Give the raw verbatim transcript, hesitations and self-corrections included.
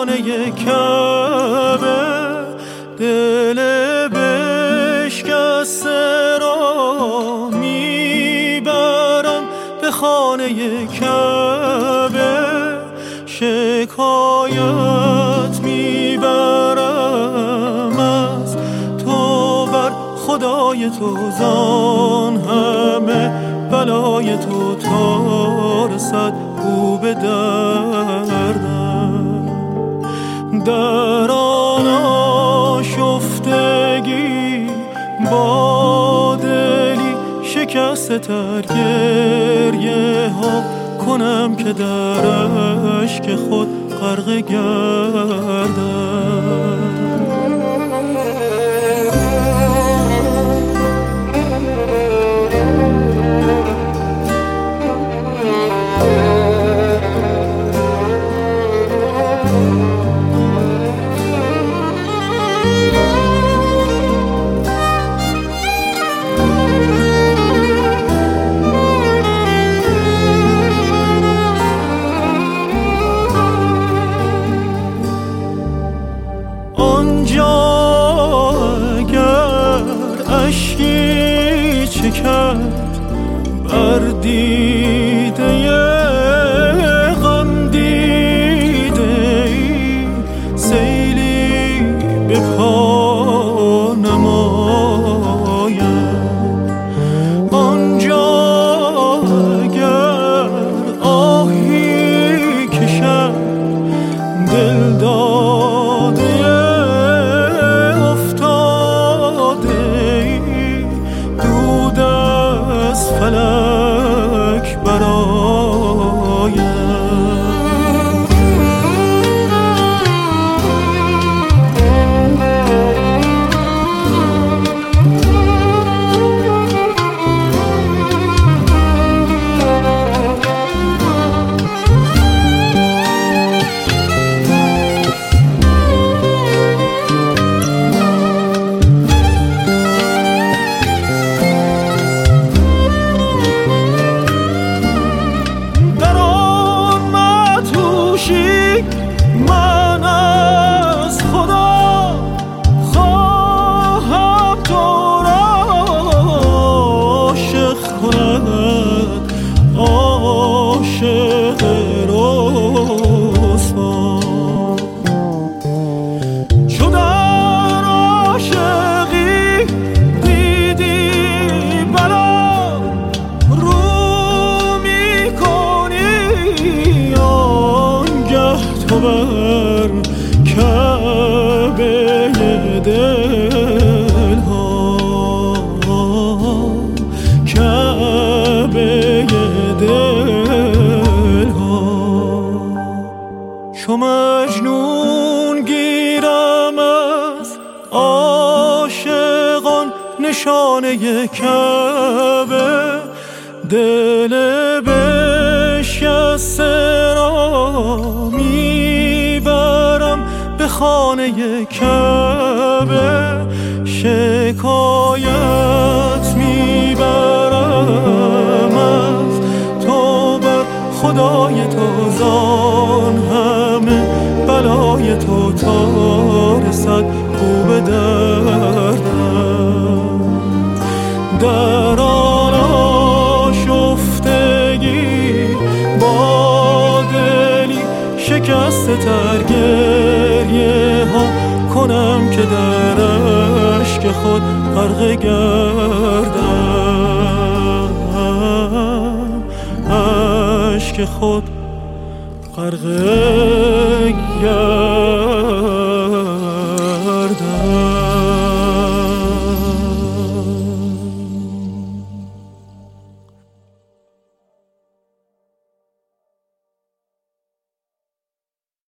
خانه کعبه، دل بشکسته را میبرم به خانه کعبه، شکایت میبرم از تو بر خدای تو، زان همه بلای تو تا رسد او به دردم. در آن آشفتگی با دلی شکسته تر گریه ها کنم که در اشک خود غرق گردم. کرد بر دیده غم دیده ای، سیلی به پا نماید. آنجا اگر آهی کشد دل داده فلک برایم. من از خدا خواهم تو را عاشق کند، عاشق رسوا. چو در عاشقی دیدی بلا رو میکنی، آنگه تو بر کعبه دل ها، کعبه دل ها. چو مجنون گیرم از عاشقان نشانه کعبه، دل بشکسته را میبرم به خانه کعبه، شکایت میبرم از تو بر خدای تو، زان همه بلای تو تا رسد او به دردم. در آن آشفتگی با دلی شکسته تر گریه ها کنم که در اشک خود غرق گردم، اشک خود غرق گردم.